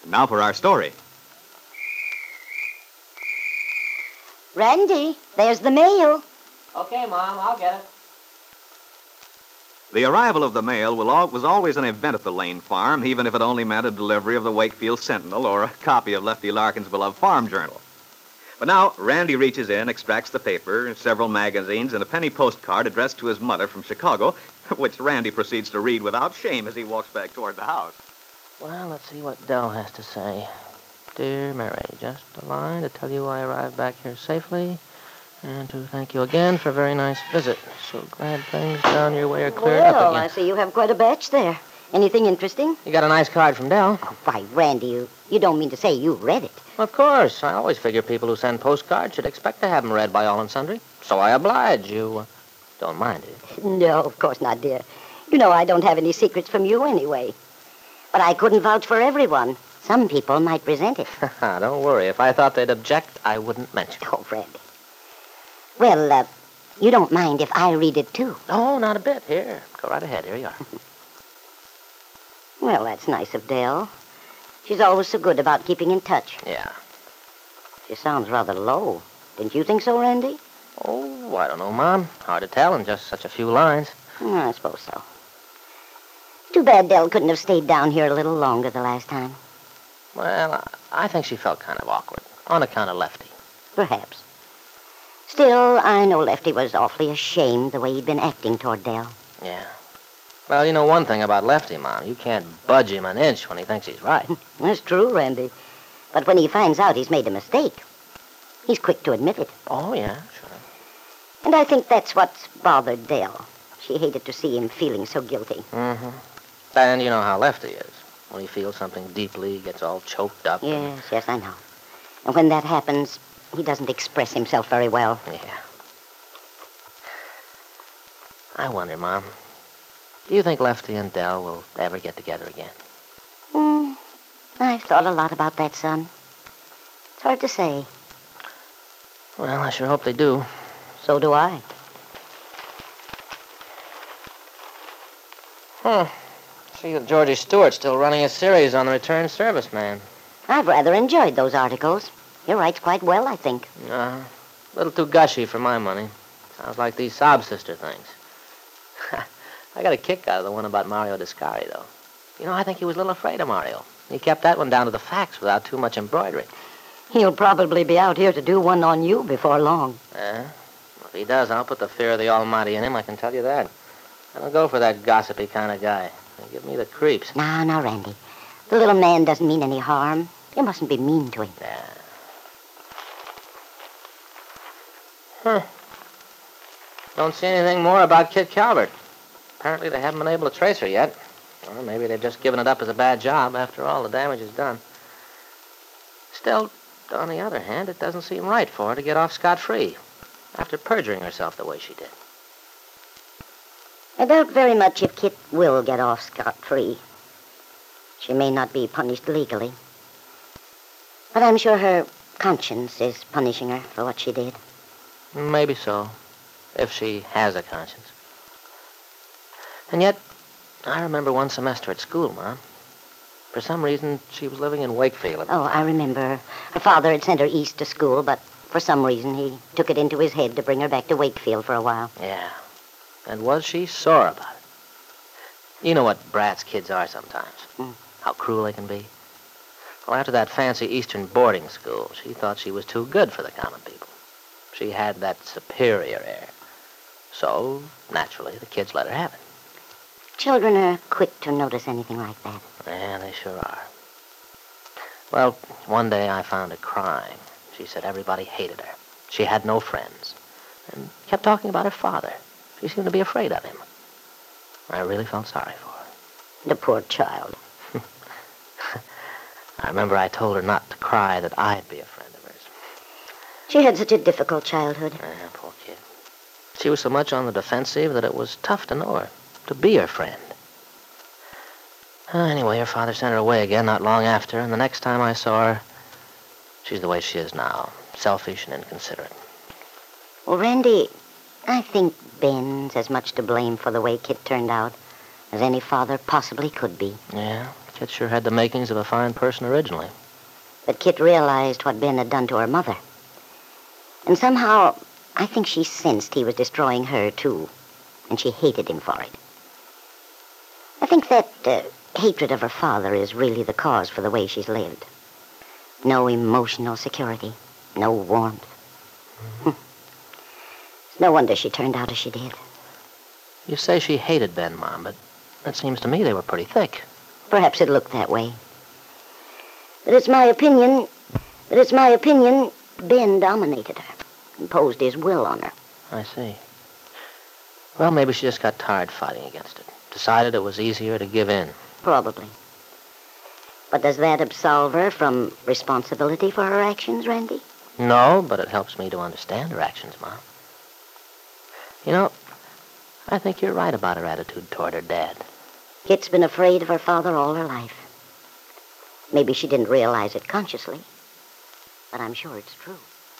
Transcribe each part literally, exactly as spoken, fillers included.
Now for our story. Randy, there's the mail. Okay, Mom, I'll get it. The arrival of the mail will al- was always an event at the Lane farm, even if it only meant a delivery of the Wakefield Sentinel or a copy of Lefty Larkin's beloved farm journal. But now, Randy reaches in, extracts the paper, several magazines, and a penny postcard addressed to his mother from Chicago, which Randy proceeds to read without shame as he walks back toward the house. Well, let's see what Dell has to say. Dear Mary, just a line to tell you I arrived back here safely and to thank you again for a very nice visit. So glad things down your way are cleared well, up again. I see you have quite a batch there. Anything interesting? You got a nice card from Dell. Oh, why, Randy, you, you don't mean to say you read it. Of course. I always figure people who send postcards should expect to have them read by all and sundry. So I oblige. You uh, don't mind it? No, of course not, dear. You know I don't have any secrets from you anyway. But I couldn't vouch for everyone. Some people might resent it. Don't worry. If I thought they'd object, I wouldn't mention it. Oh, Randy. Well, uh, you don't mind if I read it, too? Oh, not a bit. Here, go right ahead. Here you are. Well, that's nice of Dell. She's always so good about keeping in touch. Yeah. She sounds rather low. Didn't you think so, Randy? Oh, I don't know, Mom. Hard to tell in just such a few lines. Oh, I suppose so. Too bad Dell couldn't have stayed down here a little longer the last time. Well, I, I think she felt kind of awkward, on account of Lefty. Perhaps. Still, I know Lefty was awfully ashamed the way he'd been acting toward Dell. Yeah. Well, you know one thing about Lefty, Mom. You can't budge him an inch when he thinks he's right. That's true, Randy. But when he finds out he's made a mistake, he's quick to admit it. Oh, yeah, sure. And I think that's what's bothered Dell. She hated to see him feeling so guilty. Mm-hmm. And you know how Lefty is. When he feels something deeply, he gets all choked up. Yes, and... yes, I know. And when that happens, he doesn't express himself very well. Yeah. I wonder, Mom. Do you think Lefty and Dell will ever get together again? Hmm. I've thought a lot about that, son. It's hard to say. Well, I sure hope they do. So do I. Huh. See that Georgie Stewart's still running a series on the returned serviceman. I've rather enjoyed those articles. He writes quite well, I think. Uh, a little too gushy for my money. Sounds like these sob sister things. I got a kick out of the one about Mario Descari, though. You know, I think he was a little afraid of Mario. He kept that one down to the facts without too much embroidery. He'll probably be out here to do one on you before long. Uh, if he does, I'll put the fear of the Almighty in him, I can tell you that. I don't go for that gossipy kind of guy. They give me the creeps. Now, now, Randy. The little man doesn't mean any harm. You mustn't be mean to him. Yeah. Huh. Don't see anything more about Kit Calvert. Apparently they haven't been able to trace her yet. Or maybe they've just given it up as a bad job. After all, the damage is done. Still, on the other hand, it doesn't seem right for her to get off scot-free after perjuring herself the way she did. I doubt very much if Kit will get off scot-free. She may not be punished legally. But I'm sure her conscience is punishing her for what she did. Maybe so, if she has a conscience. And yet, I remember one semester at school, Mom. For some reason, she was living in Wakefield. Oh, I remember. Her father had sent her east to school, but for some reason he took it into his head to bring her back to Wakefield for a while. Yeah. And was she sore about it? You know what brats kids are sometimes. Mm. How cruel they can be. Well, after that fancy Eastern boarding school, she thought she was too good for the common people. She had that superior air. So, naturally, the kids let her have it. Children are quick to notice anything like that. Yeah, they sure are. Well, one day I found her crying. She said everybody hated her. She had no friends. And kept talking about her father. She seemed to be afraid of him. I really felt sorry for her. The poor child. I remember I told her not to cry, that I'd be a friend of hers. She had such a difficult childhood. Yeah, poor kid. She was so much on the defensive that it was tough to know her, to be her friend. Uh, anyway, her father sent her away again not long after, and the next time I saw her, she's the way she is now, selfish and inconsiderate. Well, Randy, I think Ben's as much to blame for the way Kit turned out as any father possibly could be. Yeah, Kit sure had the makings of a fine person originally. But Kit realized what Ben had done to her mother. And somehow, I think she sensed he was destroying her, too. And she hated him for it. I think that uh, hatred of her father is really the cause for the way she's lived. No emotional security. No warmth. Mm-hmm. It's no wonder she turned out as she did. You say she hated Ben, Mom, but it seems to me they were pretty thick. Perhaps it looked that way. But it's my opinion, but it's my opinion, Ben dominated her, imposed his will on her. I see. Well, maybe she just got tired fighting against it. Decided it was easier to give in. Probably. But does that absolve her from responsibility for her actions, Randy? No, but it helps me to understand her actions, Mom. You know, I think you're right about her attitude toward her dad. Kit's been afraid of her father all her life. Maybe she didn't realize it consciously, but I'm sure it's true.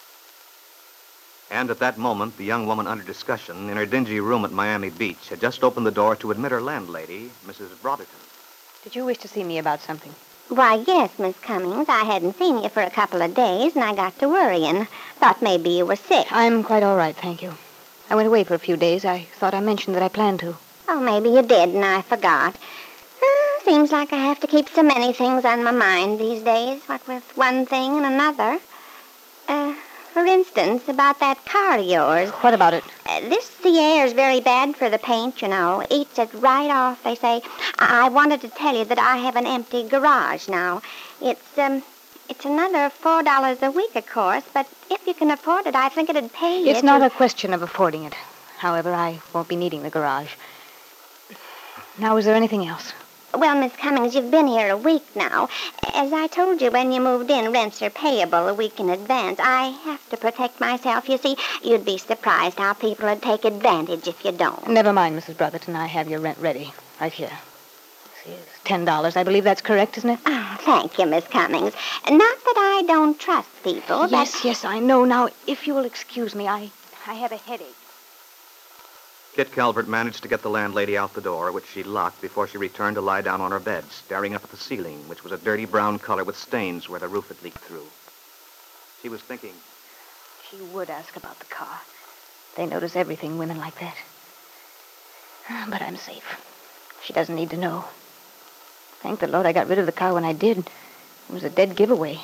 And at that moment, the young woman under discussion in her dingy room at Miami Beach had just opened the door to admit her landlady, Missus Brotherton. Did you wish to see me about something? Why, yes, Miss Cummings. I hadn't seen you for a couple of days, and I got to worrying. Thought maybe you were sick. I'm quite all right, thank you. I went away for a few days. I thought I mentioned that I planned to. Oh, maybe you did, and I forgot. Uh, seems like I have to keep so many things on my mind these days, what with one thing and another. Uh, for instance, about that car of yours. What about it? Uh, this the air's very bad for the paint, you know. Eats it right off, they say. I, I wanted to tell you that I have an empty garage now. It's, um... It's another four dollars a week, of course, but if you can afford it, I think it'd pay you. It's to... not a question of affording it. However, I won't be needing the garage. Now, is there anything else? Well, Miss Cummings, you've been here a week now. As I told you when you moved in, rents are payable a week in advance. I have to protect myself. You see, you'd be surprised how people would take advantage if you don't. Never mind, Missus Brotherton. I have your rent ready, right here. See, it's ten dollars. I believe that's correct, isn't it? Oh, thank you, Miss Cummings. Not that I don't trust people, Yes, but... yes, I know. Now, if you will excuse me, I, I have a headache. Kit Calvert managed to get the landlady out the door, which she locked before she returned to lie down on her bed, staring up at the ceiling, which was a dirty brown color with stains where the roof had leaked through. She was thinking... She would ask about the car. They notice everything, women like that. But I'm safe. She doesn't need to know. Thank the Lord I got rid of the car when I did. It was a dead giveaway.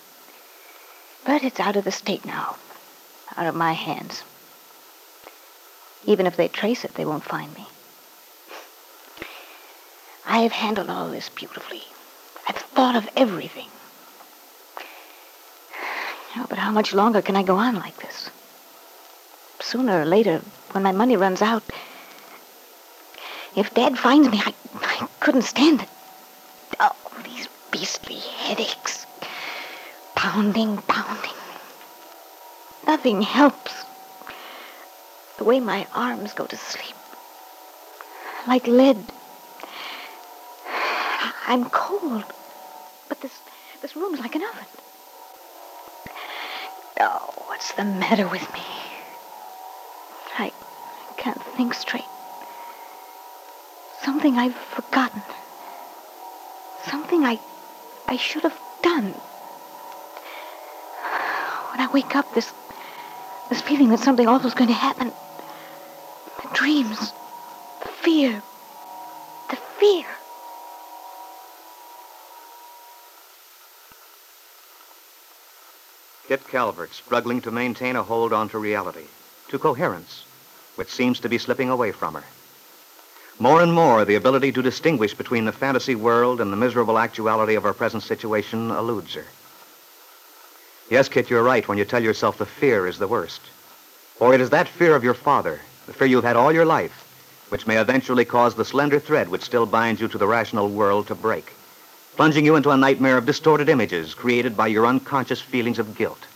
But it's out of the state now. Out of my hands. Even if they trace it, they won't find me. I've handled all this beautifully. I've thought of everything. Oh, but how much longer can I go on like this? Sooner or later, when my money runs out, if Dad finds me, I, I couldn't stand it. Oh, these beastly headaches. Pounding, pounding. Nothing helps. The way my arms go to sleep. Like lead. I'm cold. But this this room's like an oven. Oh, what's the matter with me? I can't think straight. Something I've forgotten. Something I I should have done. When I wake up, this this feeling that something awful's going to happen. The dreams. The fear. The fear. Kit Calvert struggling to maintain a hold onto reality, to coherence, which seems to be slipping away from her. More and more, the ability to distinguish between the fantasy world and the miserable actuality of her present situation eludes her. Yes, Kit, you're right when you tell yourself the fear is the worst. For it is that fear of your father, the fear you've had all your life, which may eventually cause the slender thread which still binds you to the rational world to break, plunging you into a nightmare of distorted images created by your unconscious feelings of guilt.